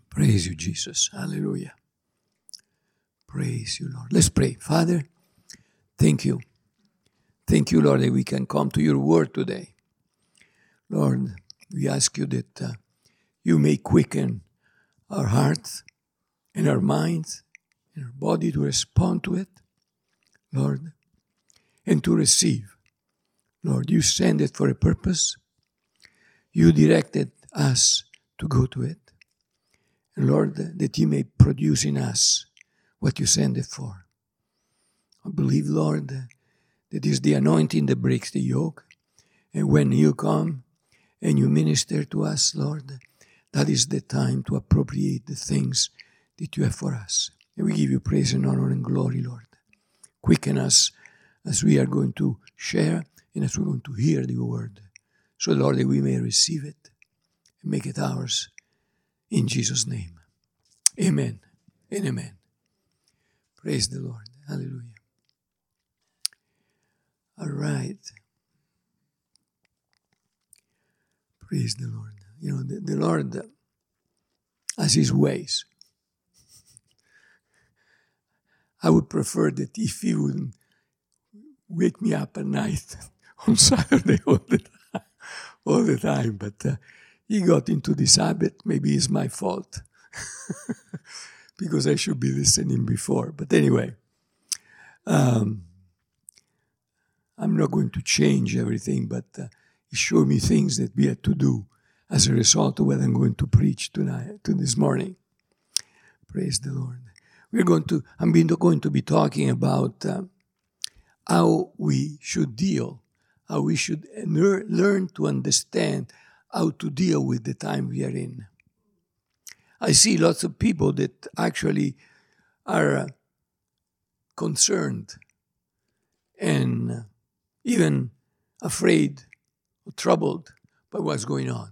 Praise you, Jesus. Hallelujah. Praise you, Lord. Let's pray. Father, thank you. Thank you, Lord, that we can come to your word today. Lord, we ask you that you may quicken our hearts and our minds and our body to respond to it, Lord, and to receive. Lord, you send it for a purpose. You directed us to go to it. And Lord, that you may produce in us what you send it for. I believe, Lord, that is the anointing that breaks the yoke. And when you come and you minister to us, Lord, that is the time to appropriate the things that you have for us. And we give you praise and honor and glory, Lord. Quicken us as we are going to share and as we're going to hear the word. So, Lord, that we may receive it and make it ours in Jesus' name. Amen and amen. Praise the Lord. Hallelujah. All right. Praise the Lord. You know, the Lord has his ways. I would prefer that if he wouldn't wake me up at night on Saturday all the time. But he got into this habit. Maybe it's my fault. Because I should be listening before. But anyway, I'm not going to change everything, but he showed me things that we had to do as a result of what I'm going to preach this morning. Praise the Lord. I'm going to be talking about how we should deal, how we should learn to understand how to deal with the time we are in. I see lots of people that actually are concerned and even afraid or troubled by what's going on.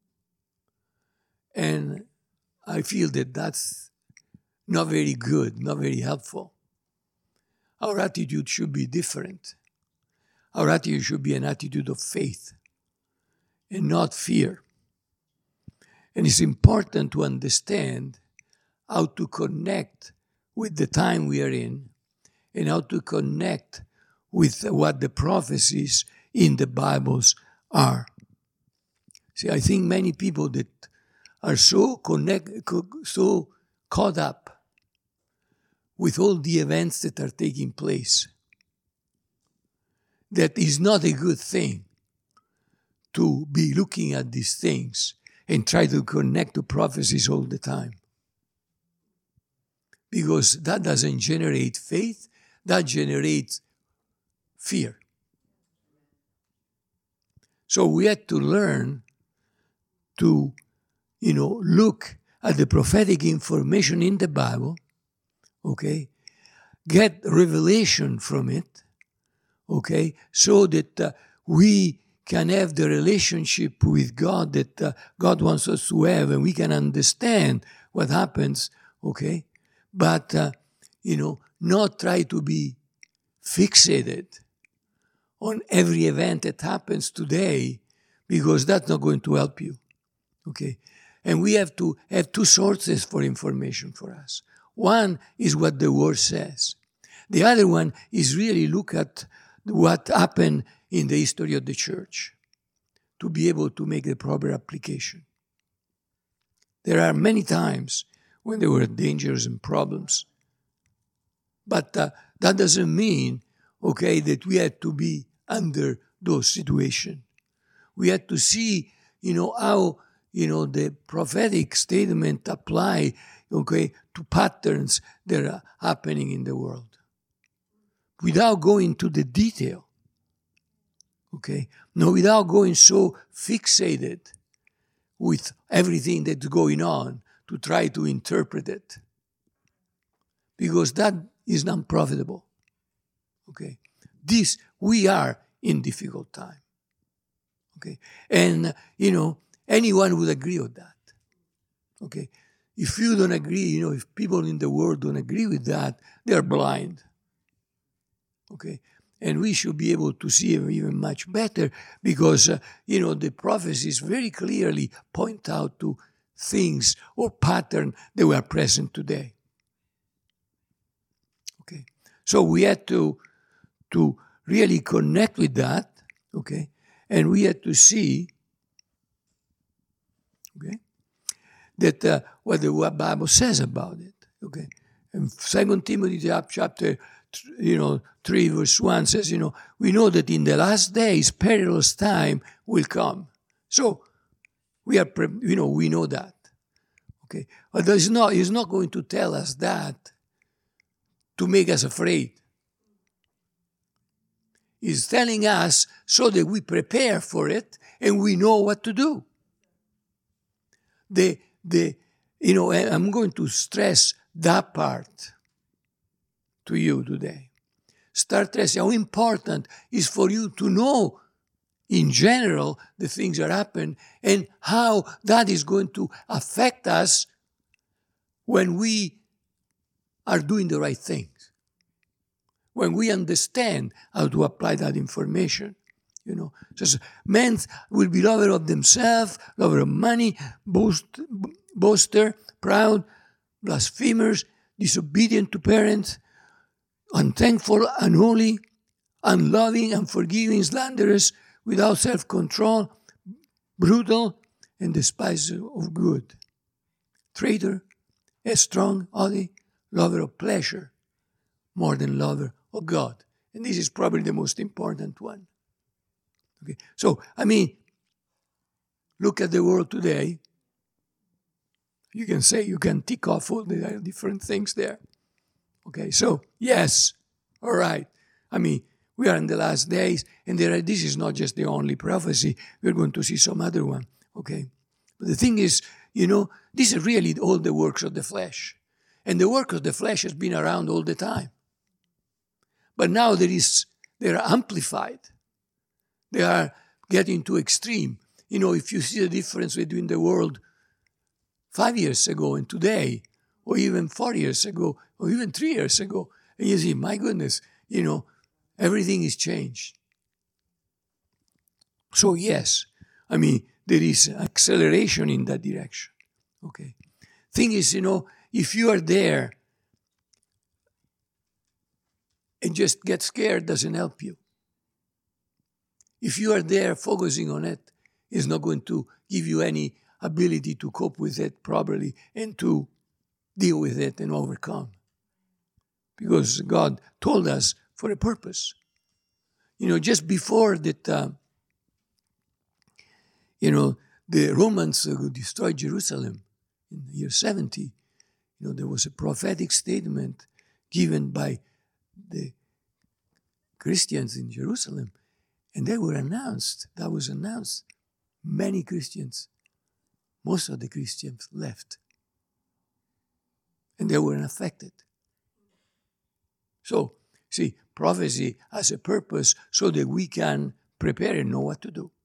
And I feel that that's not very good, not very helpful. Our attitude should be different. Our attitude should be an attitude of faith and not fear. And it's important to understand how to connect with the time we are in and how to connect with what the prophecies in the Bibles are. See, I think many people that are so caught up with all the events that are taking place, that is not a good thing to be looking at these things and try to connect to prophecies all the time. Because that doesn't generate faith, that generates fear. So we had to learn to, look at the prophetic information in the Bible, okay? Get revelation from it, okay? So that we can have the relationship with God that God wants us to have, and we can understand what happens, okay? But, not try to be fixated on every event that happens today, because that's not going to help you, okay? And we have to have two sources for information for us. One is what the Word says. The other one is really look at what happened in the history of the church to be able to make the proper application. There are many times when there were dangers and problems. But that doesn't mean, okay, that we had to be under those situations. We had to see, how, the prophetic statement apply, okay, to patterns that are happening in the world. Without going to the detail, okay? No, without going so fixated with everything that's going on to try to interpret it. Because that is not profitable, okay? We are in difficult time, okay? And, anyone would agree with that, okay? If you don't agree, if people in the world don't agree with that, they're blind. Okay, and we should be able to see even much better because, the prophecies very clearly point out to things or patterns that were present today. Okay, so we had to really connect with that, okay, and we had to see, okay, that what the Bible says about it, okay. And 2 Timothy chapter 3 verse 1 says, we know that in the last days perilous time will come. So we are, we know that, okay. But he's not going to tell us that to make us afraid. He's telling us so that we prepare for it and we know what to do. I'm going to stress that part to you today. Start stressing how important it is for you to know in general the things that happen and how that is going to affect us when we are doing the right things. When we understand how to apply that information. Just men will be lover of themselves, lover of money, boaster, proud, blasphemers, disobedient to parents, unthankful, unholy, unloving, unforgiving, slanderous, without self-control, brutal, and despiser of good. Traitor, headstrong, haughty, lover of pleasure, more than lover of God. And this is probably the most important one. Okay, so, look at the world today. You can tick off all the different things there. Okay, so, yes, all right. We are in the last days, and this is not just the only prophecy. We're going to see some other one, okay? But the thing is, this is really all the works of the flesh. And the work of the flesh has been around all the time. But now they are amplified. They are getting too extreme. If you see the difference between the world 5 years ago and today, or even 4 years ago, or even 3 years ago, and you see, my goodness, everything is changed. So yes, there is acceleration in that direction. Okay. Thing is, if you are there and just get scared, doesn't help you. If you are there focusing on it, it's not going to give you any ability to cope with it properly and to deal with it and overcome. Because God told us for a purpose. Just before that, the Romans destroyed Jerusalem in the year 70, there was a prophetic statement given by the Christians in Jerusalem, and that was announced. Many Christians, most of the Christians left, and they were unaffected. So, see, prophecy has a purpose so that we can prepare and know what to do.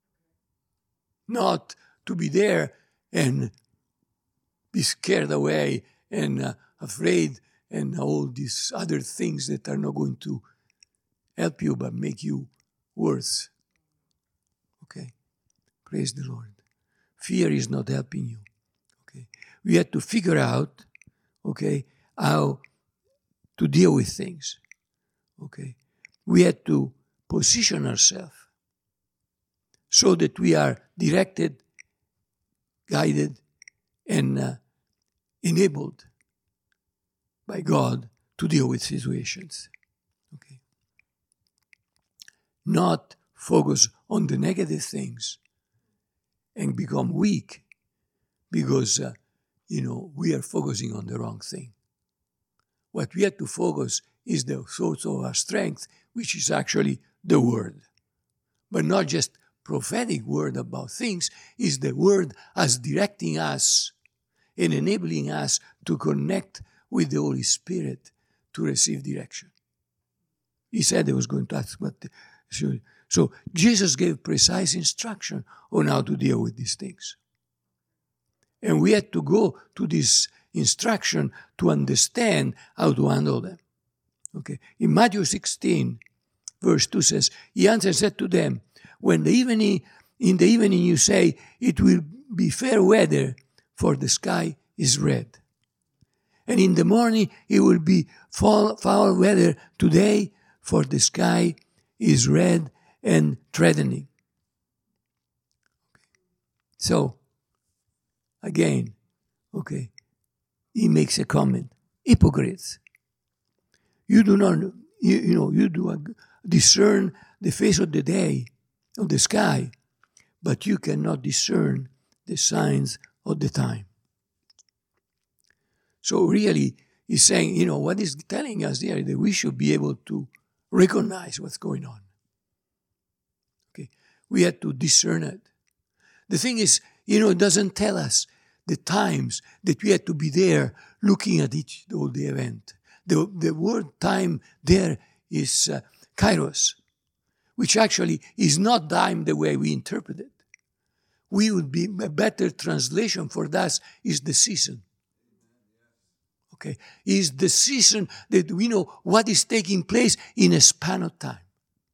Not to be there and be scared away and afraid and all these other things that are not going to help you but make you worse. Okay? Praise the Lord. Fear is not helping you. Okay? We have to figure out, okay, how to deal with things. Okay? We have to position ourselves so that we are directed, guided, and enabled by God to deal with situations. Okay? Not focus on the negative things and become weak because, we are focusing on the wrong thing. What we have to focus is the source of our strength, which is actually the Word. But not just prophetic word about things, is the Word as directing us and enabling us to connect with the Holy Spirit to receive direction. He said he was going to ask what. So Jesus gave precise instruction on how to deal with these things. And we had to go to this instruction to understand how to handle them. Okay. In Matthew 16, verse 2 says, he answered and said to them, in the evening you say, it will be fair weather, for the sky is red. And in the morning it will be foul weather today, for the sky is red and threatening. So, again, he makes a comment. Hypocrites, you do not, you do discern the face of the day, of the sky, but you cannot discern the signs of the time. So really, he's saying, what he's telling us here, that we should be able to recognize what's going on. Okay, we have to discern it. The thing is, it doesn't tell us the times that we have to be there looking at all the event. The word time there is kairos, which actually is not time the way we interpret it. We would be, a better translation for that is the season. Okay, is the season that we know what is taking place in a span of time.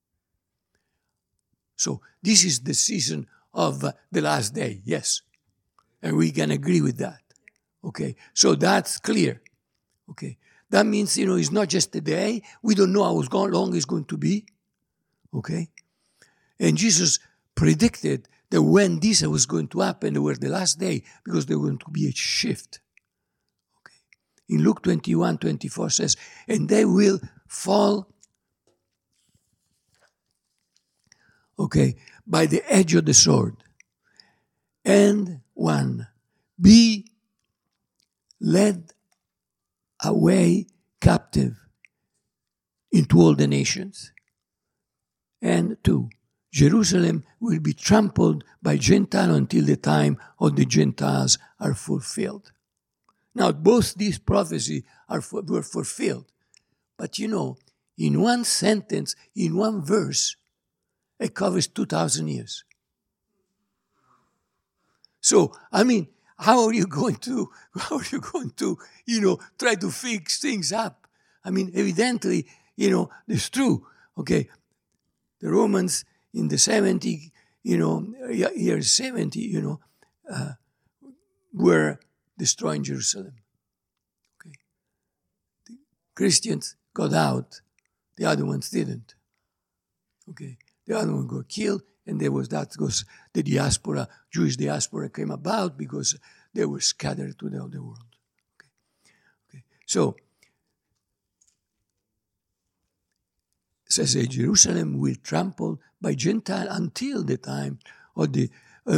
So this is the season of the last day, yes. And we can agree with that. Okay, so that's clear. Okay, that means, it's not just a day. We don't know how long it's going to be. Okay, and Jesus predicted that when this was going to happen, they were the last day, because there was going to be a shift. Okay, in Luke 21:24 says, and they will fall, by the edge of the sword, and one, be led away captive into all the nations. And two, Jerusalem will be trampled by Gentiles until the time of the Gentiles are fulfilled. Now, both these prophecies were fulfilled. But in one sentence, in one verse, it covers 2,000 years. So, how are you going to, try to fix things up? Evidently, it's true. Okay, the Romans in the 70, year 70, were destroying Jerusalem. Okay, the Christians got out, the other ones didn't. Okay, the other one got killed, and the diaspora, Jewish diaspora came about because they were scattered to the other world. Okay. So, it says Jerusalem will trample by Gentile until the time of the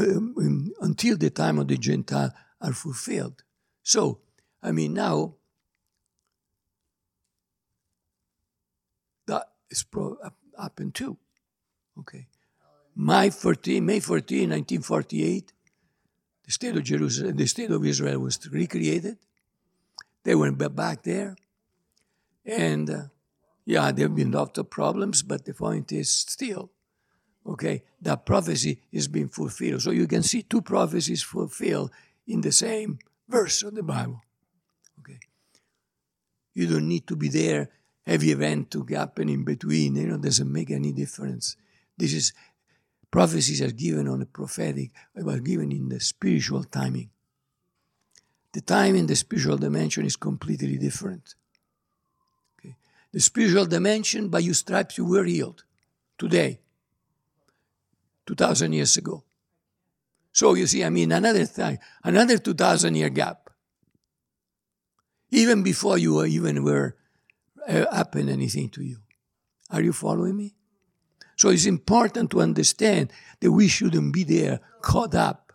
Gentile are fulfilled. So, now that is happened too. Okay. May 14, 1948, the state of Jerusalem, the state of Israel was recreated. They went back there. And, there have been lots of problems, but the point is still, that prophecy is being fulfilled. So you can see two prophecies fulfilled in the same verse of the Bible. Okay. You don't need to be there, heavy event to happen in between. It doesn't make any difference. Prophecies are given on a prophetic, are given in the spiritual timing. The time in the spiritual dimension is completely different. Okay. The spiritual dimension, by your stripes you were healed. Today. 2,000 years ago. So you see, another 2,000-year gap. Even before you were happened anything to you. Are you following me? So it's important to understand that we shouldn't be there caught up.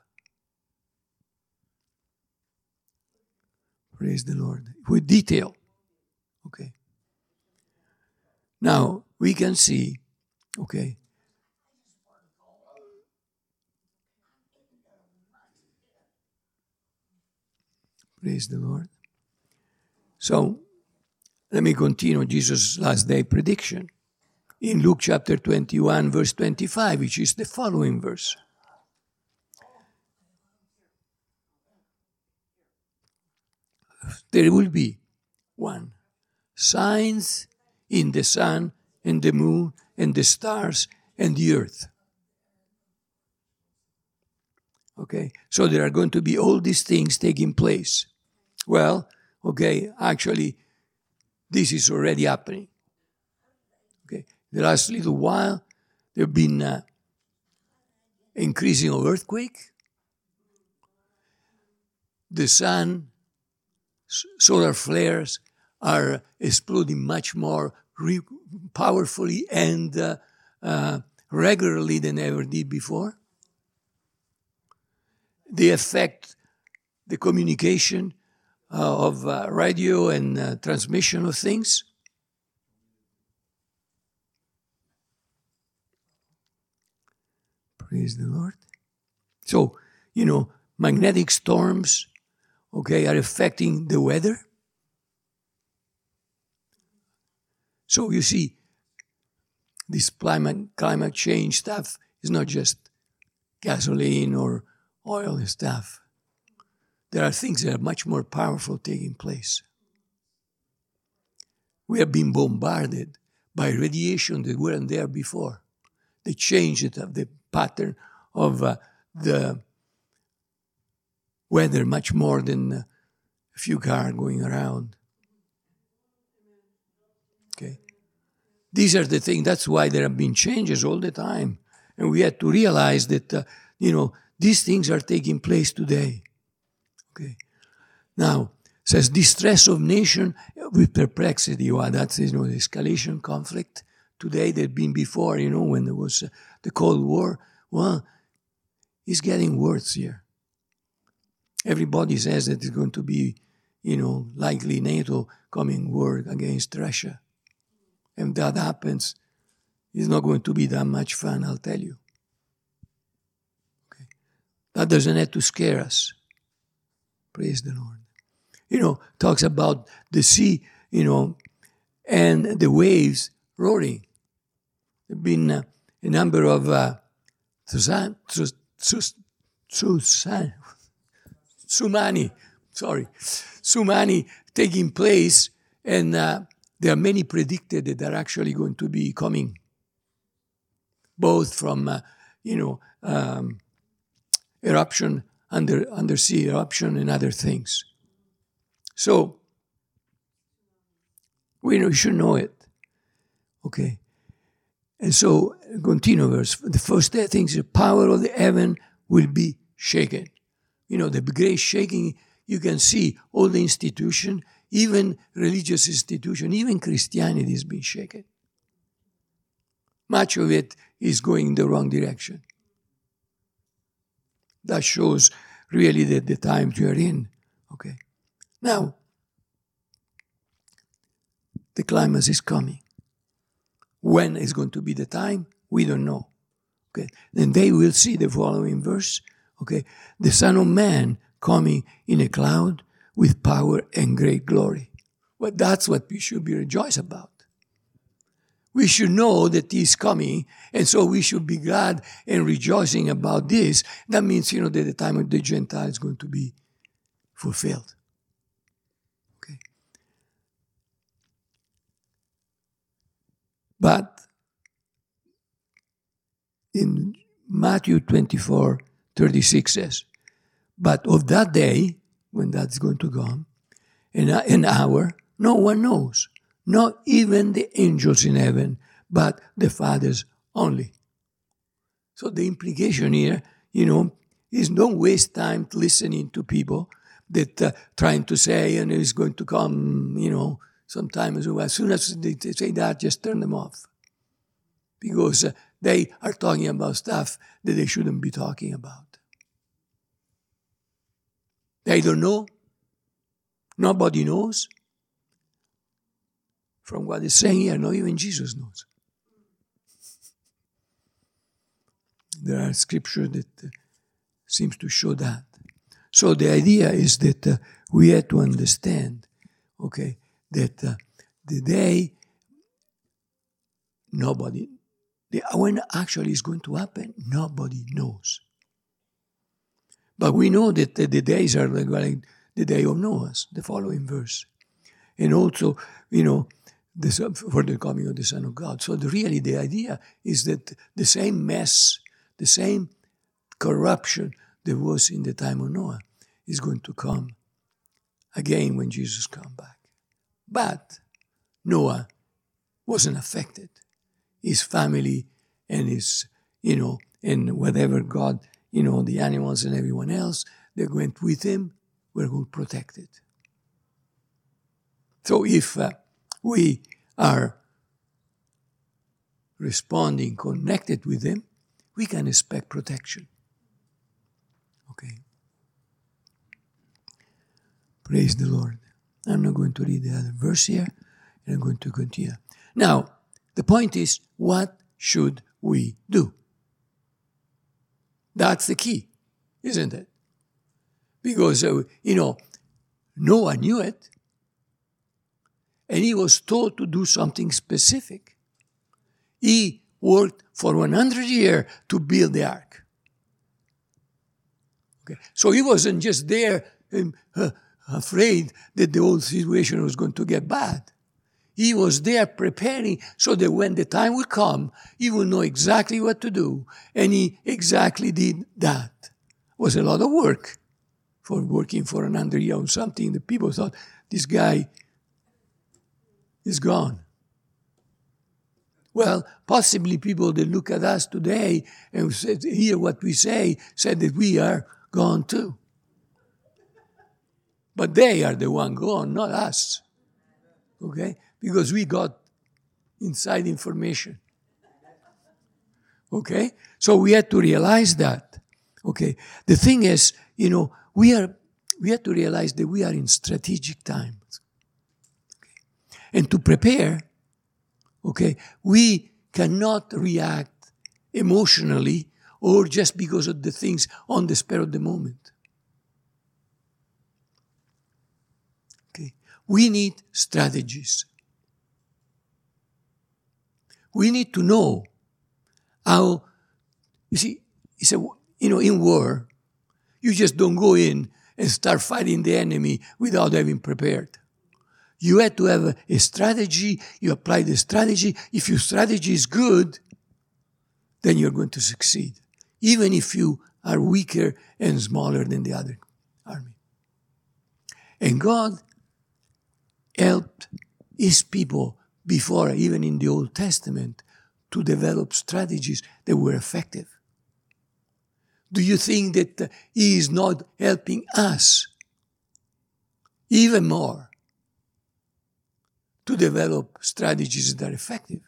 Praise the Lord. With detail. Okay. Now, we can see, praise the Lord. So, let me continue Jesus' last day prediction. In Luke chapter 21, verse 25, which is the following verse. There will be, 1, signs in the sun and the moon and the stars and the earth. Okay, so there are going to be all these things taking place. Well, okay, actually, this is already happening. Okay, the last little while, there have been increasing of earthquake. The sun, solar flares are exploding much more powerfully and regularly than ever did before. They affect the communication of radio and transmission of things. Praise the Lord. So, magnetic storms, okay, are affecting the weather. So you see, this climate change stuff is not just gasoline or oil and stuff. There are things that are much more powerful taking place. We have been bombarded by radiation that weren't there before. They changed the pattern of the weather much more than a few cars going around. Okay, these are the things. That's why there have been changes all the time, and we had to realize that these things are taking place today. Okay, now says distress of nation with perplexity. Well, that's the escalation conflict today that had been before. When there was the Cold War. Well, it's getting worse here. Everybody says that it's going to be, likely NATO coming war against Russia. And if that happens, it's not going to be that much fun, I'll tell you. Okay. That doesn't have to scare us. Praise the Lord. Talks about the sea, and the waves roaring. There have been a number of tsunami taking place, and there are many predicted that are actually going to be coming, both from eruption, undersea eruption, and other things. So we should know it. Okay, and so continue verse. The first thing is the power of the heaven will be shaken. The great shaking, you can see all the institution, even religious institution, even Christianity is being shaken. Much of it is going in the wrong direction. That shows really that the times we are in. Okay. Now, the climax is coming. When is going to be the time? We don't know. Okay. Then they will see the following verse. Okay. The Son of Man coming in a cloud with power and great glory. Well, that's what we should be rejoiced about. We should know that He is coming, and so we should be glad and rejoicing about this. That means, that the time of the Gentiles is going to be fulfilled. Okay. But in Matthew 24:36 says, but of that day, when that's going to come, an hour, no one knows, not even the angels in heaven, but the fathers only. So the implication here, is don't waste time listening to people that trying to say, and it's going to come, sometime as well. As soon as they say that, just turn them off. Because they are talking about stuff that they shouldn't be talking about. They don't know. Nobody knows. From what it's saying here, not even Jesus knows. There are scriptures that seems to show that. So the idea is that we have to understand, okay, that the day when actually is going to happen, nobody knows. But we know that the days are like the day of Noah, the following verse. And also, for the coming of the Son of God. So really the idea is that the same mess, the same corruption that was in the time of Noah is going to come again when Jesus comes back. But Noah wasn't affected. His family and his, and whatever God, the animals and everyone else that went with him were all protected. So if we are responding, connected with him, we can expect protection. Okay. Praise the Lord. I'm not going to read the other verse here, and I'm going to continue. Now, the point is, what should we do? That's the key, isn't it? Because, Noah knew it, and he was told to do something specific. He worked for 100 years to build the ark. Okay. So he wasn't just there afraid that the whole situation was going to get bad. He was there preparing so that when the time will come, he will know exactly what to do. And he exactly did that. It was a lot of work for working for 100 years on something that people thought, this guy is gone. Well, possibly people that look at us today and hear what we say, said that we are gone too. But they are the one gone, not us. Okay? Because we got inside information. Okay? So we had to realize that. Okay? The thing is, we have to realize that we are in strategic times. Okay? And to prepare, okay, we cannot react emotionally or just because of the things on the spur of the moment. Okay? We need strategies. We need to know how, in war, you just don't go in and start fighting the enemy without having prepared. You have to have a strategy, you apply the strategy. If your strategy is good, then you're going to succeed, even if you are weaker and smaller than the other army. And God helped his people before, even in the Old Testament, to develop strategies that were effective. Do you think that he is not helping us even more to develop strategies that are effective?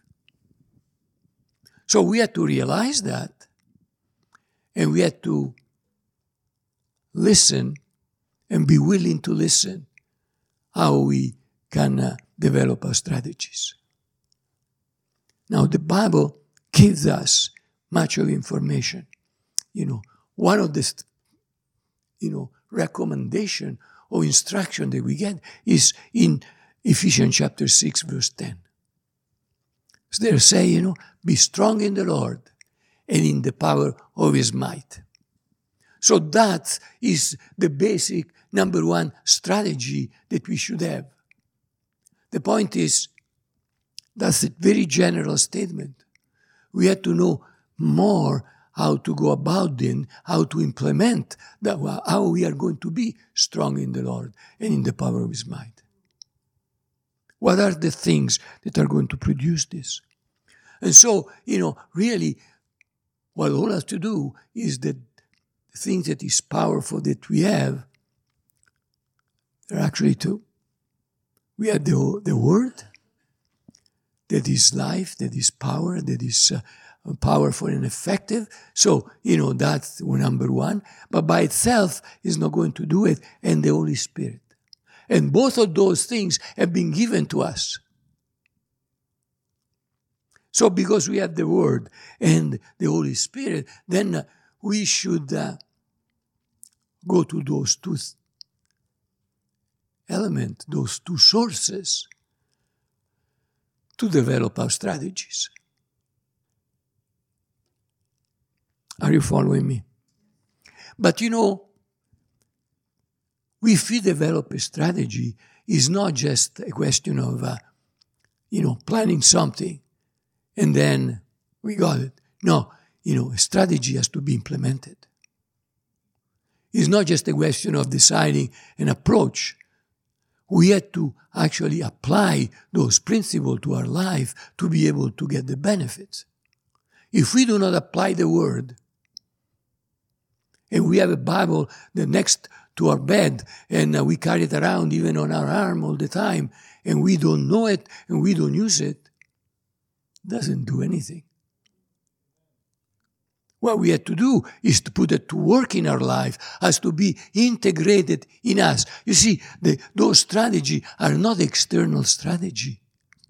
So we have to realize that, and we have to listen and be willing to listen how we can develop our strategies. Now, the Bible gives us much of information. One of the, recommendation or instruction that we get is in Ephesians chapter 6, verse 10. So they say, be strong in the Lord and in the power of his might. So that is the basic number one strategy that we should have. The point is, that's a very general statement. We have to know more how to go about it, how to implement that, how we are going to be strong in the Lord and in the power of his might. What are the things that are going to produce this? And so, really, what all has to do is that the things that is powerful that we have, there are actually two. We have the Word, that is life, that is power, that is powerful and effective. So, that's number one. But by itself is not going to do it, and the Holy Spirit. And both of those things have been given to us. So because we have the Word and the Holy Spirit, then we should go to those two elements, those two sources, to develop our strategies. Are you following me? But if we develop a strategy, it's not just a question of, planning something and then we got it. No, a strategy has to be implemented. It's not just a question of deciding an approach. We have to actually apply those principles to our life to be able to get the benefits. If we do not apply the word, and we have a Bible next to our bed, and we carry it around even on our arm all the time, and we don't know it, and we don't use it, doesn't do anything. What we have to do is to put it to work in our life, as to be integrated in us. You see, those strategies are not external strategy.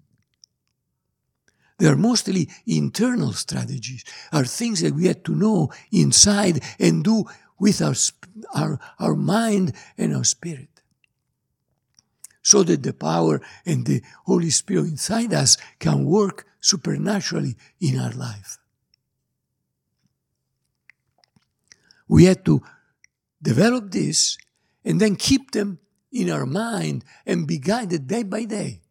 They are mostly internal strategies, are things that we have to know inside and do with our mind and our spirit, so that the power and the Holy Spirit inside us can work supernaturally in our life. We have to develop this and then keep them in our mind and be guided day by day.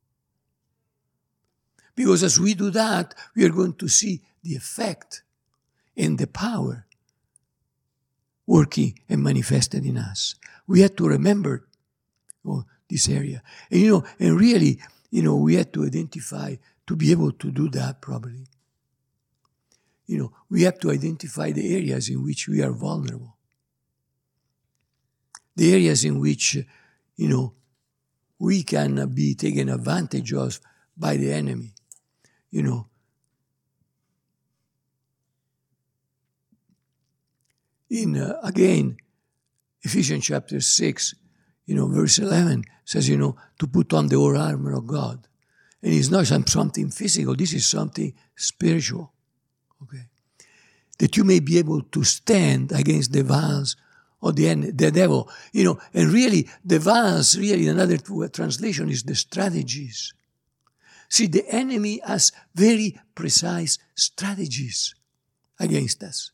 Because as we do that, we are going to see the effect and the power working and manifested in us. We have to remember this area. And really, we have to identify, to be able to do that properly. We have to identify the areas in which we are vulnerable. The areas in which, we can be taken advantage of by the enemy. Again, Ephesians chapter 6, verse 11 says, to put on the whole armor of God. And it's not something physical, this is something spiritual. Okay, that you may be able to stand against the vials of the devil. And really, the vials, really, another translation is the strategies. See, the enemy has very precise strategies against us.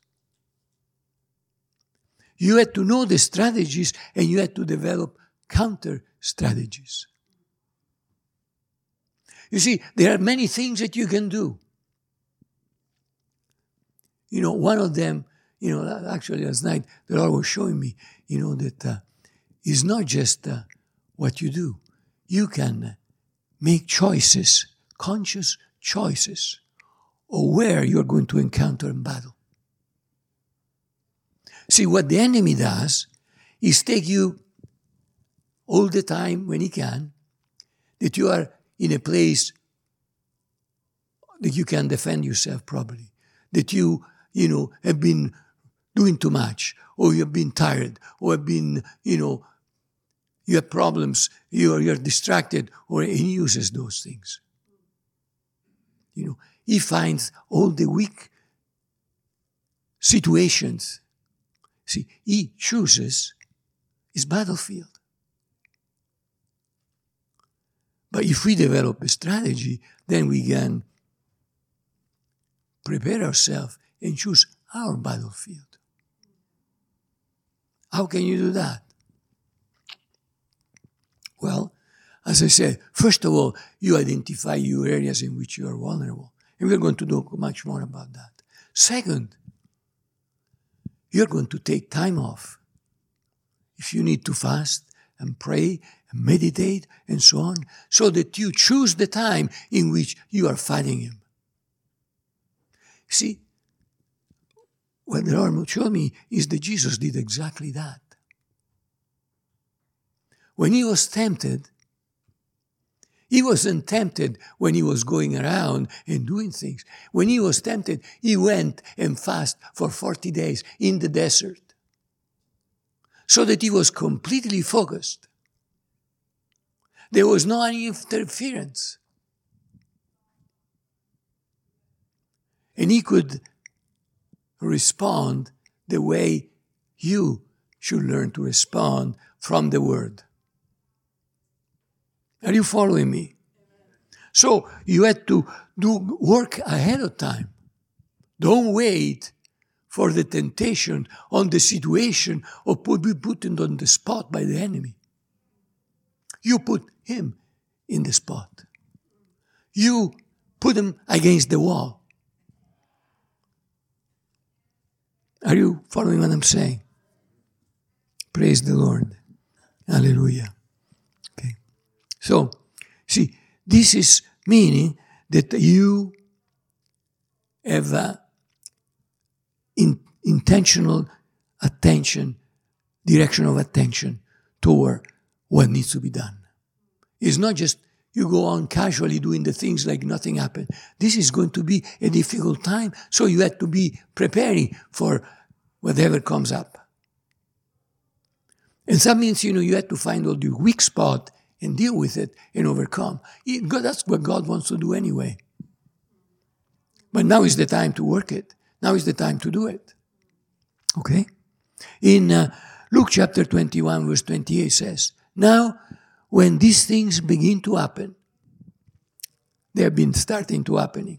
You have to know the strategies, and you have to develop counter strategies. You see, there are many things that you can do. One of them, actually last night, the Lord was showing me, that it's not just what you do. You can make choices, conscious choices, of where you're going to encounter in battle. See, what the enemy does is take you all the time when he can, that you are in a place that you can defend yourself properly, that you have been doing too much, or you have been tired, or have been, you have problems, you're distracted, or he uses those things. He finds all the weak situations. See, he chooses his battlefield. But if we develop a strategy, then we can prepare ourselves and choose our battlefield. How can you do that? Well, as I said, first of all, you identify your areas in which you are vulnerable. And we're going to talk much more about that. Second, you're going to take time off. If you need to fast and pray and meditate and so on, so that you choose the time in which you are fighting him. See, what the Lord showed me is that Jesus did exactly that. When he was tempted, he wasn't tempted when he was going around and doing things. When he was tempted, he went and fasted for 40 days in the desert, so that he was completely focused. There was no any interference. And he could respond the way you should learn to respond from the Word. Are you following me? So you had to do work ahead of time. Don't wait for the temptation on the situation or be put on the spot by the enemy. You put him in the spot. You put him against the wall. Are you following what I'm saying? Praise the Lord. Hallelujah. Okay. So, see, this is meaning that you have intentional attention, direction of attention toward what needs to be done. It's not just you go on casually doing the things like nothing happened. This is going to be a difficult time, so you have to be preparing for whatever comes up. And that means, you have to find all your weak spot and deal with it and overcome. That's what God wants to do anyway. But now is the time to work it. Now is the time to do it. Okay? In Luke chapter 21, verse 28 says, now, when these things begin to happen, they have been starting to happening.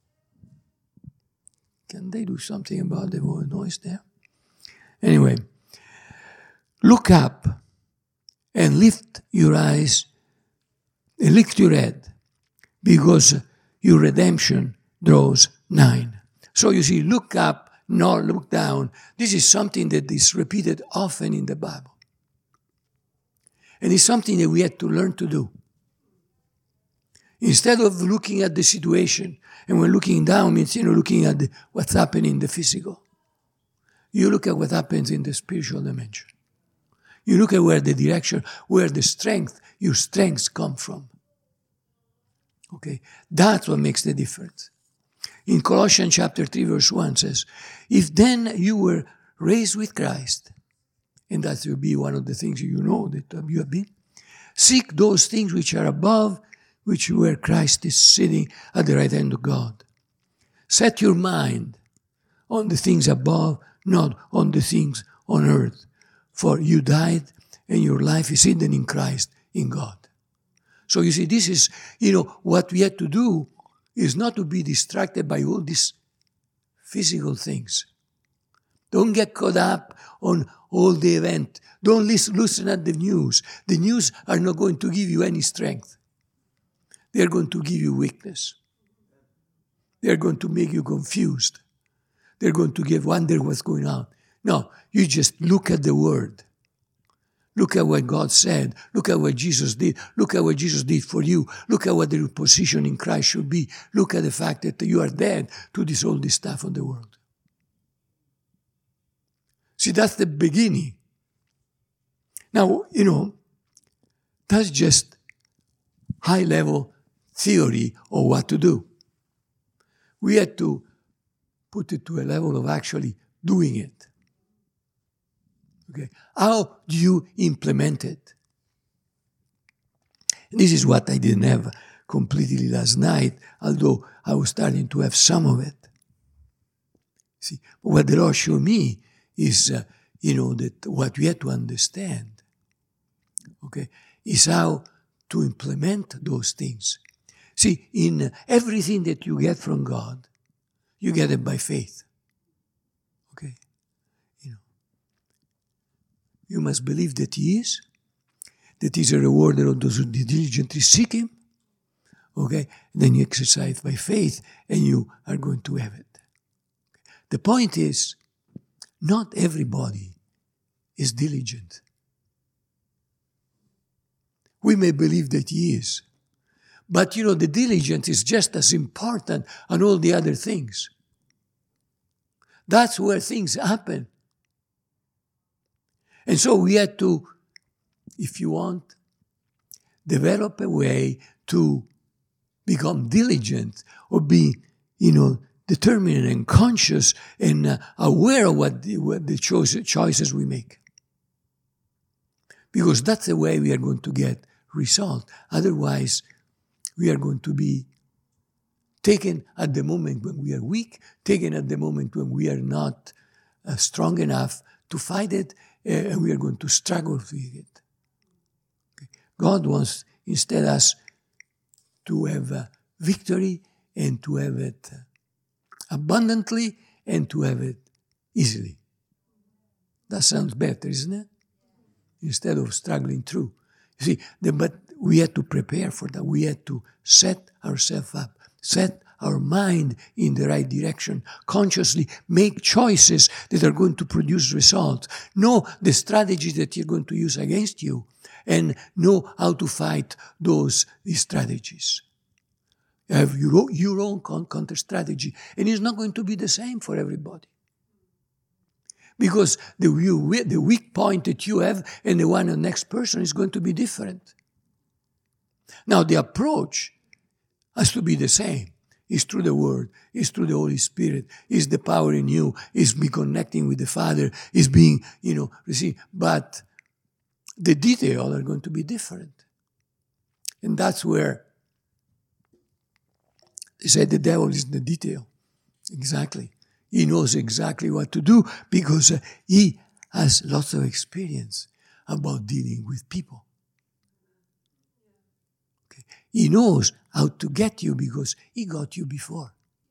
Can they do something about the noise there? Anyway, look up and lift your eyes and lift your head, because your redemption draws nigh. So you see, look up, not look down. This is something that is repeated often in the Bible. And it's something that we have to learn to do. Instead of looking at the situation, and when looking down means, looking at what's happening in the physical, you look at what happens in the spiritual dimension. You look at where the direction, where the strength, your strengths come from. Okay? That's what makes the difference. In Colossians chapter 3, verse 1 says, if then you were raised with Christ, and that will be one of the things that you have been, seek those things which are above, which where Christ is sitting at the right hand of God. Set your mind on the things above, not on the things on earth. For you died, and your life is hidden in Christ, in God. So you see, this is, what we have to do is not to be distracted by all these physical things. Don't get caught up on all the event. Don't listen at the news. The news are not going to give you any strength. They are going to give you weakness. They are going to make you confused. They're going to wonder what's going on. No, you just look at the Word. Look at what God said. Look at what Jesus did. Look at what Jesus did for you. Look at what the position in Christ should be. Look at the fact that you are dead to all this stuff of the world. See, that's the beginning. Now, that's just high-level theory of what to do. We had to put it to a level of actually doing it. Okay, how do you implement it? This is what I didn't have completely last night, although I was starting to have some of it. See, what the Lord showed me is, that what we have to understand, okay, is how to implement those things. See, in everything that you get from God, you get it by faith. Okay? You must believe that He is, that He's a rewarder of those who diligently seek Him. Okay? Then you exercise by faith, and you are going to have it. The point is, not everybody is diligent. We may believe that He is. But, the diligence is just as important as all the other things. That's where things happen. And so we had to, if you want, develop a way to become diligent or be, determined and conscious and aware of what the choices we make. Because that's the way we are going to get result. Otherwise, we are going to be taken at the moment when we are weak, taken at the moment when we are not strong enough to fight it, and we are going to struggle with it. Okay. God wants instead us to have victory and to have it abundantly and to have it easily. That sounds better, isn't it? Instead of struggling through. You see, but we had to prepare for that. We had to set ourselves up, set our mind in the right direction, consciously make choices that are going to produce results, know the strategies that you're going to use against you, and know how to fight these strategies. You have your own counter strategy, and it's not going to be the same for everybody. Because the weak point that you have and the one of the next person is going to be different. Now, the approach has to be the same. It's through the Word, it's through the Holy Spirit, it's the power in you, it's be connecting with the Father, it's being, received. But the details are going to be different. And that's where they say the devil is in the detail. Exactly. He knows exactly what to do because he has lots of experience about dealing with people. Okay. He knows how to get you because he got you before.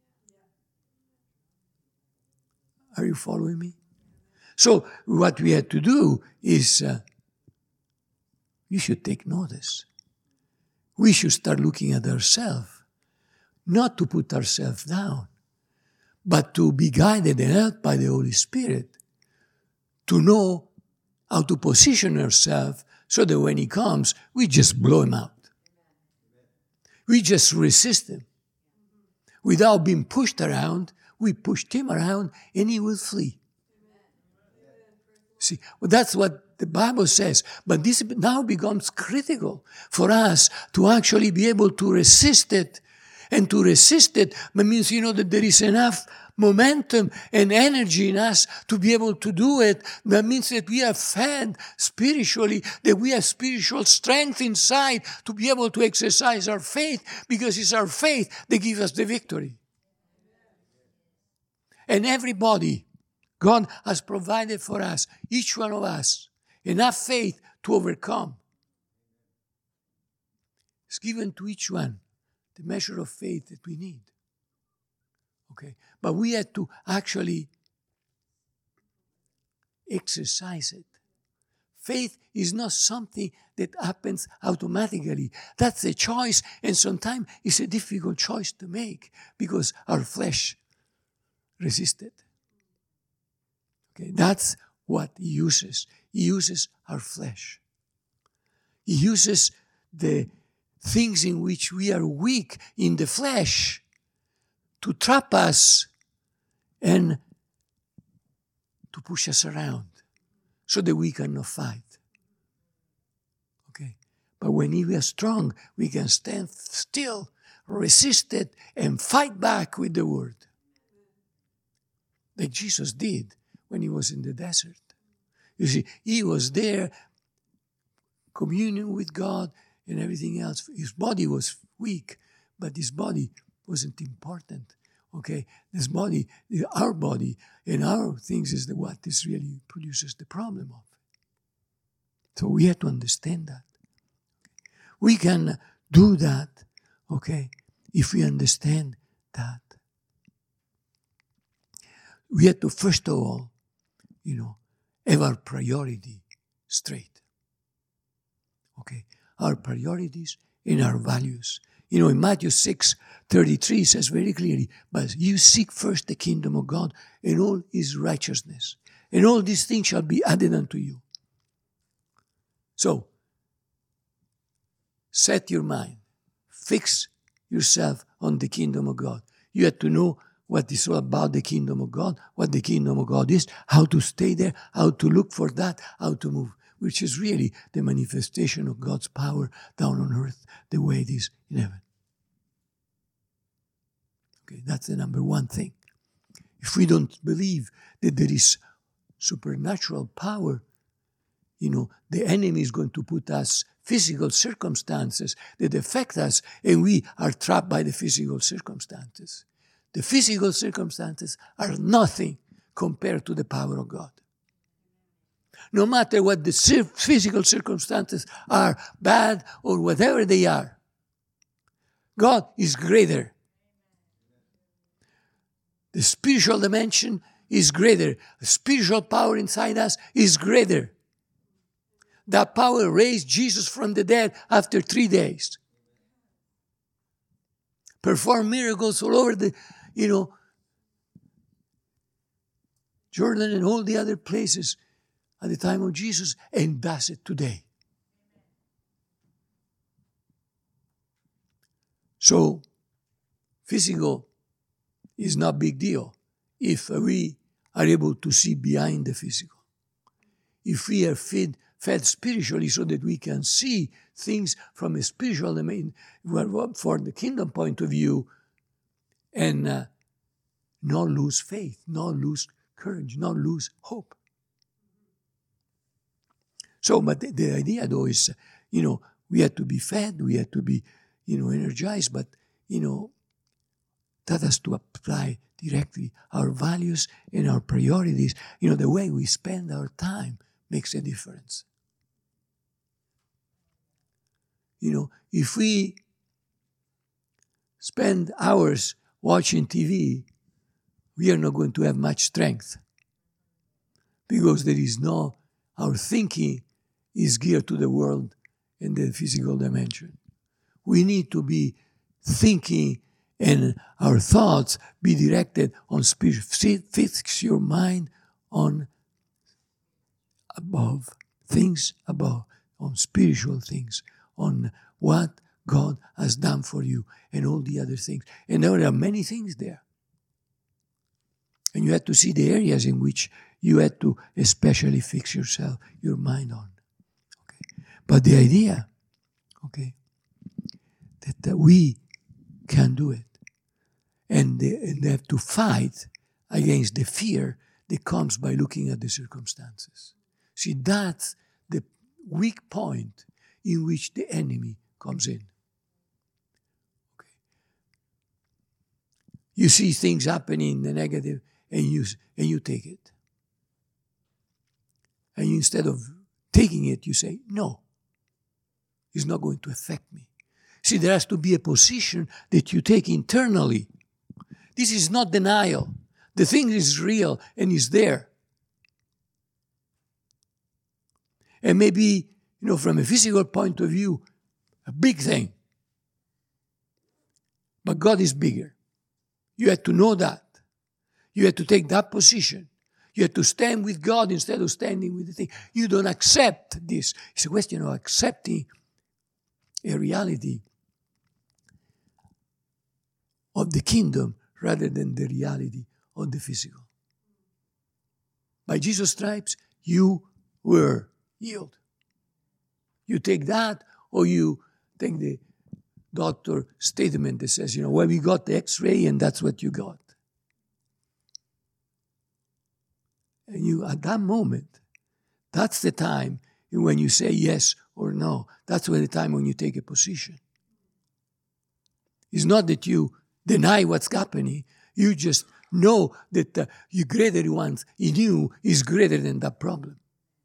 Are you following me? So what we had to do is you should take notice. We should start looking at ourselves, not to put ourselves down, but to be guided and helped by the Holy Spirit to know how to position ourselves so that when he comes, we just blow him out. We just resist him. Without being pushed around, we pushed him around and he will flee. See, well, that's what the Bible says. But this now becomes critical for us to actually be able to resist it. And to resist it means, that there is enough momentum and energy in us to be able to do it. That means that we are fed spiritually, that we have spiritual strength inside to be able to exercise our faith, because it's our faith that gives us the victory. And everybody, God has provided for us, each one of us, enough faith to overcome. It's given to each one the measure of faith that we need. Okay? But we had to actually exercise it. Faith is not something that happens automatically. That's a choice, and sometimes it's a difficult choice to make because our flesh resists it. Okay? That's what he uses. He uses our flesh. He uses the things in which we are weak in the flesh to trap us and to push us around so that we cannot fight. Okay? But when we are strong, we can stand still, resist it, and fight back with the word. Like Jesus did when he was in the desert. You see, he was there, communion with God and everything else. His body was weak, but his body wasn't important. Okay, this body, our body, and our things is what this really produces the problem of. So we have to understand that. We can do that, okay, if we understand that. We have to, first of all, have our priority straight. Okay, our priorities and our values. In Matthew 6:33 says very clearly, but you seek first the kingdom of God and all his righteousness, and all these things shall be added unto you. So, set your mind, fix yourself on the kingdom of God. You have to know what is all about the kingdom of God, what the kingdom of God is, how to stay there, how to look for that, how to move, which is really the manifestation of God's power down on earth, the way it is in heaven. Okay, that's the number one thing. If we don't believe that there is supernatural power, the enemy is going to put us physical circumstances that affect us, and we are trapped by the physical circumstances. The physical circumstances are nothing compared to the power of God. No matter what the physical circumstances are, bad or whatever they are, God is greater. The spiritual dimension is greater. The spiritual power inside us is greater. That power raised Jesus from the dead after 3 days. performed miracles all over the, Jordan and all the other places at the time of Jesus, and does it today. So, physical is not a big deal if we are able to see behind the physical. If we are fed spiritually so that we can see things from a spiritual domain, for the kingdom point of view, and not lose faith, not lose courage, not lose hope. So, but the idea though is, we have to be fed, we have to be, energized, but, that has to apply directly our values and our priorities. The way we spend our time makes a difference. If we spend hours watching TV, we are not going to have much strength, because our thinking is geared to the world and the physical dimension. We need to be thinking and our thoughts be directed on spirit. Fix your mind on above, things above, on spiritual things, on what God has done for you and all the other things. And there are many things there. And you have to see the areas in which you have to especially fix your mind on. Okay. But the idea, that we can do it. And they have to fight against the fear that comes by looking at the circumstances. See, that's the weak point in which the enemy comes in. Okay. You see things happening in the negative, and you take it. And instead of taking it, you say, no, it's not going to affect me. See, there has to be a position that you take internally. This is not denial. The thing is real and is there. And maybe, from a physical point of view, a big thing. But God is bigger. You have to know that. You have to take that position. You have to stand with God instead of standing with the thing. You don't accept this. It's a question of accepting a reality of the kingdom rather than the reality of the physical. By Jesus' stripes, you were healed. You take that, or you take the doctor statement that says, well, we got the x-ray and that's what you got. And you, at that moment, that's the time when you say yes or no. That's the time when you take a position. It's not that you deny what's happening. You just know that the greater one in you is greater than that problem.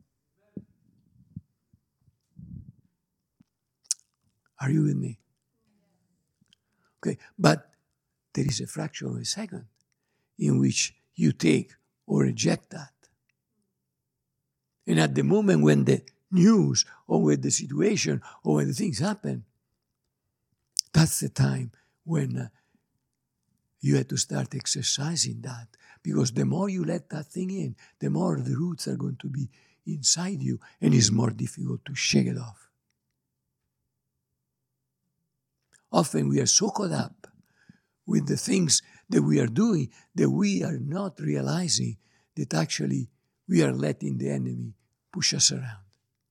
Are you with me? Okay, but there is a fraction of a second in which you take or reject that. And at the moment when the news or when the situation or when the things happen, that's the time when you have to start exercising that. Because the more you let that thing in, the more the roots are going to be inside you, and it's more difficult to shake it off. Often we are so caught up with the things that we are doing that we are not realizing that actually we are letting the enemy push us around.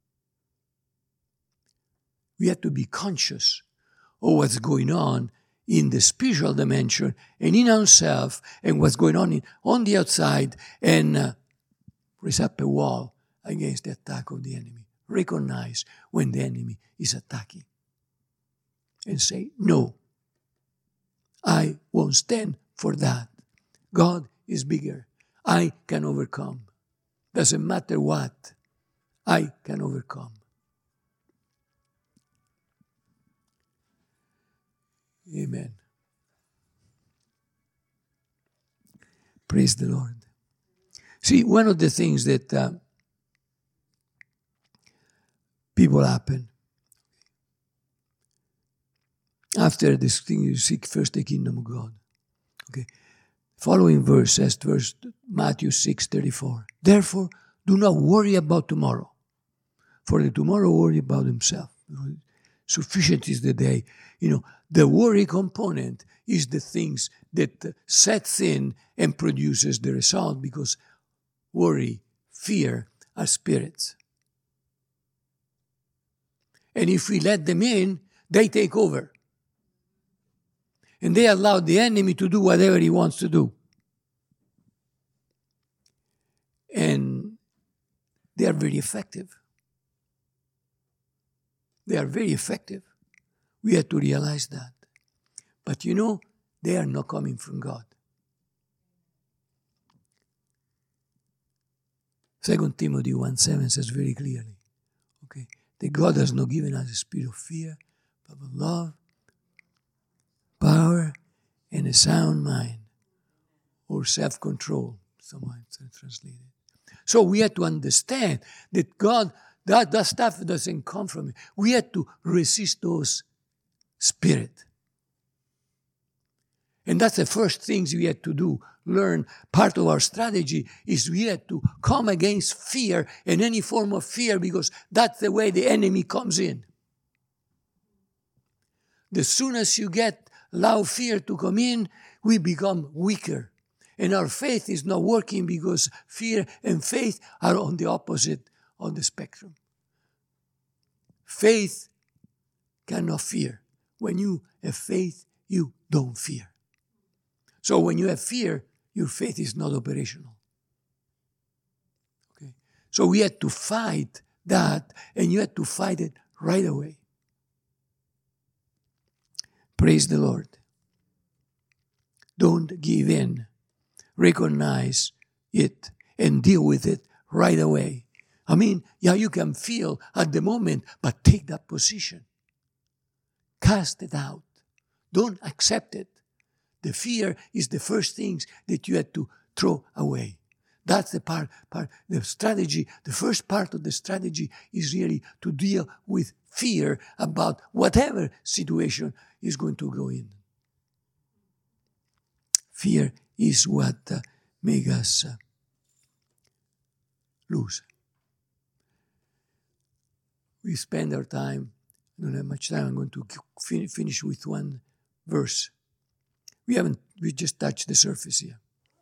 We have to be conscious of what's going on in the spiritual dimension and in ourselves and what's going on the outside, and raise up a wall against the attack of the enemy. Recognize when the enemy is attacking and say, no, I won't stand for that. God is bigger. I can overcome. Doesn't matter what, I can overcome. Amen. Praise the Lord. See, one of the things that people happen, after this thing, you seek first the kingdom of God. Okay. Following verse says, Matthew 6:34. Therefore, do not worry about tomorrow, for the tomorrow worry about himself. Sufficient is the day. The worry component is the things that sets in and produces the result, because worry, fear are spirits. And if we let them in, they take over. And they allow the enemy to do whatever he wants to do. And they are very effective. They are very effective. We have to realize that. But they are not coming from God. 2 Timothy 1:7 says very clearly, okay, that God has not given us a spirit of fear, but of love, power, and a sound mind, or self-control, someone translated. So we have to understand that God, that stuff doesn't come from it. We have to resist those spirits. And that's the first things we have to do. Learn. Part of our strategy is we have to come against fear and any form of fear, because that's the way the enemy comes in. The soon as you allow fear to come in, we become weaker. And our faith is not working, because fear and faith are on the opposite of the spectrum. Faith cannot fear. When you have faith, you don't fear. So when you have fear, your faith is not operational. Okay? So we had to fight that, and you had to fight it right away. Praise the Lord. Don't give in. Recognize it and deal with it right away. I mean, you can feel at the moment, but take that position. Cast it out. Don't accept it. The fear is the first things that you have to throw away. That's the part, the strategy. The first part of the strategy is really to deal with fear about whatever situation is going to go in. Fear is what makes us lose. We spend our time, I don't have much time, I'm going to finish with one verse. We just touched the surface here.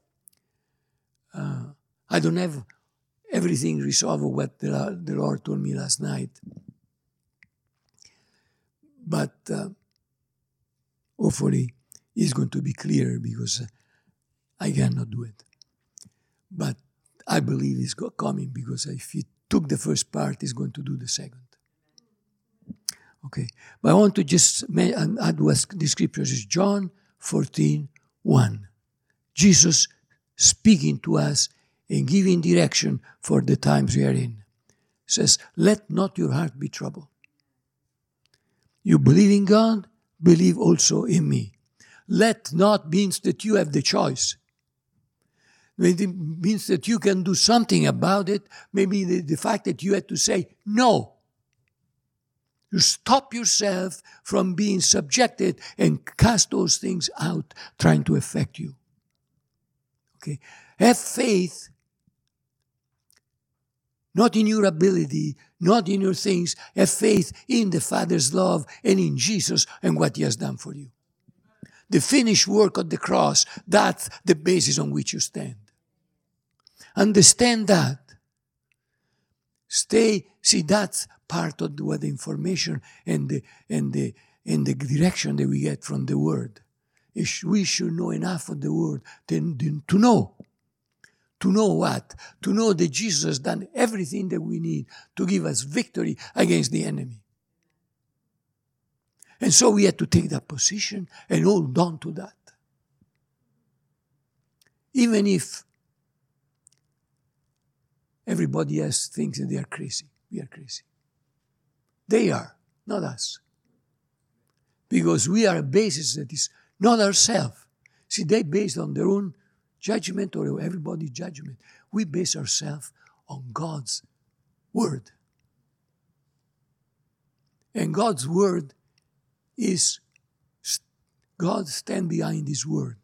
I don't have everything resolved of what the Lord told me last night. But hopefully it's going to be clear, because I cannot do it. But I believe it's coming, because if he took the first part, he's going to do the second. Okay. But I want to just add what the scriptures is. John 14:1. Jesus speaking to us and giving direction for the times we are in. Says, let not your heart be troubled. You believe in God, believe also in me. Let not means that you have the choice. It means that you can do something about it. Maybe the fact that you had to say no. You stop yourself from being subjected and cast those things out trying to affect you. Okay? Have faith, not in your ability, not in your things. Have faith in the Father's love and in Jesus and what He has done for you. The finished work of the cross, that's the basis on which you stand. Understand that. See, that's part of what the information and the direction that we get from the Word. We should know enough of the Word to know. To know what? To know that Jesus has done everything that we need to give us victory against the enemy. And so we have to take that position and hold on to that. Even if everybody else thinks that they are crazy. We are crazy. They are, not us. Because we are a basis that is not ourselves. See, they based on their own judgment or everybody's judgment. We base ourselves on God's Word. And God's Word is God stands behind His word.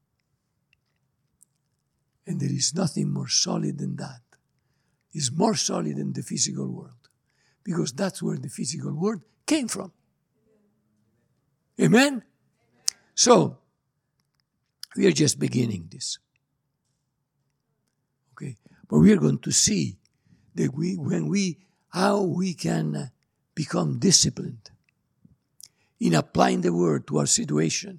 And there is nothing more solid than that. It's more solid than the physical world. Because that's where the physical world came from. Amen? So, we are just beginning this. Okay? But we are going to see that how we can become disciplined in applying the word to our situation,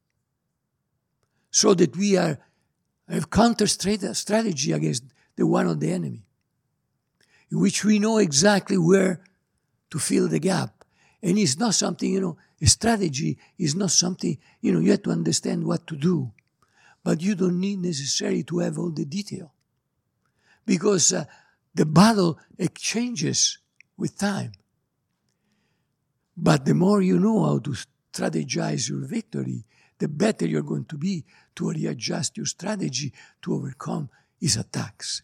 so that we have counter strategy against the one of the enemy, in which we know exactly where to fill the gap. And it's not something, a strategy is not something, you have to understand what to do. But you don't need necessarily to have all the detail. Because the battle changes with time. But the more you know how to strategize your victory, the better you're going to be to readjust your strategy to overcome his attacks.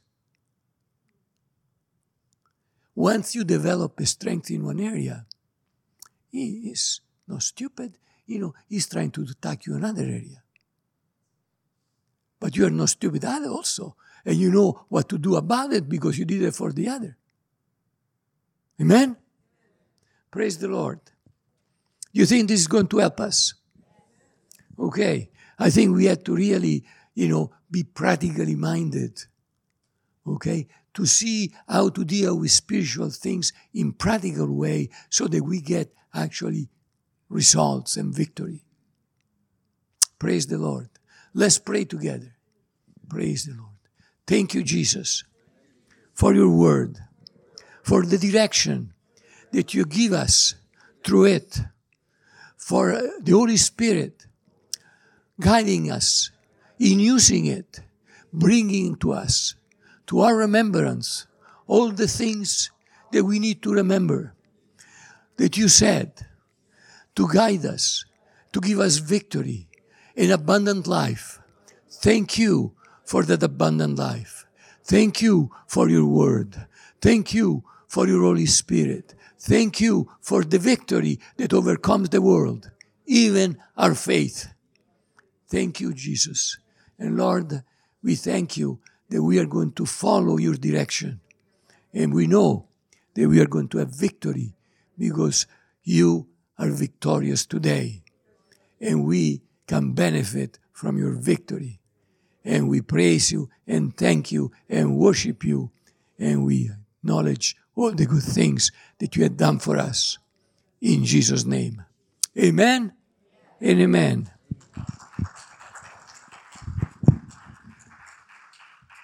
Once you develop a strength in one area, he is not stupid. He's trying to attack you in another area. But you are not stupid either also. And you know what to do about it because you did it for the other. Amen? Praise the Lord. You think this is going to help us? Okay. I think we have to really, be practically minded. Okay? To see how to deal with spiritual things in practical way so that we get actually results and victory. Praise the Lord. Let's pray together. Praise the Lord. Thank you, Jesus, for your word, for the direction that you give us through it, for the Holy Spirit guiding us in using it, bringing to us, to our remembrance, all the things that we need to remember, that you said, to guide us, to give us victory, an abundant life. Thank you for that abundant life. Thank you for your word. Thank you for your Holy Spirit. Thank you for the victory that overcomes the world, even our faith. Thank you, Jesus. And Lord, we thank you that we are going to follow your direction. And we know that we are going to have victory because you are victorious today. And we can benefit from your victory. And we praise you and thank you and worship you. And we acknowledge all the good things that you have done for us. In Jesus' name. Amen and amen.